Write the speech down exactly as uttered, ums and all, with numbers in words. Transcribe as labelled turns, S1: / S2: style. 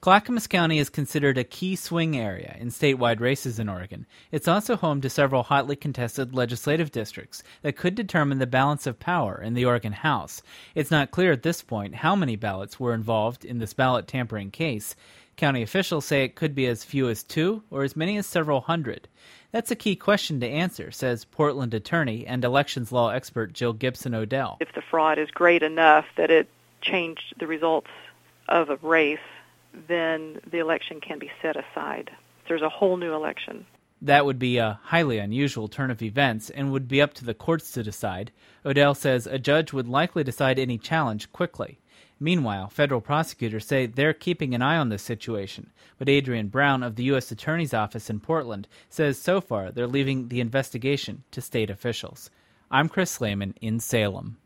S1: Clackamas County is considered a key swing area in statewide races in Oregon. It's also home to several hotly contested legislative districts that could determine the balance of power in the Oregon House. It's not clear at this point how many ballots were involved in this ballot tampering case. County officials say it could be as few as two or as many as several hundred. That's a key question to answer, says Portland attorney and elections law expert Jill Gibson Odell.
S2: If the fraud is great enough that it changed the results of a race, then the election can be set aside. There's a whole new election.
S1: That would be a highly unusual turn of events and would be up to the courts to decide. Odell says a judge would likely decide any challenge quickly. Meanwhile, federal prosecutors say they're keeping an eye on this situation, but Adrian Brown of the U S Attorney's Office in Portland says so far they're leaving the investigation to state officials. I'm Chris Slayman in Salem.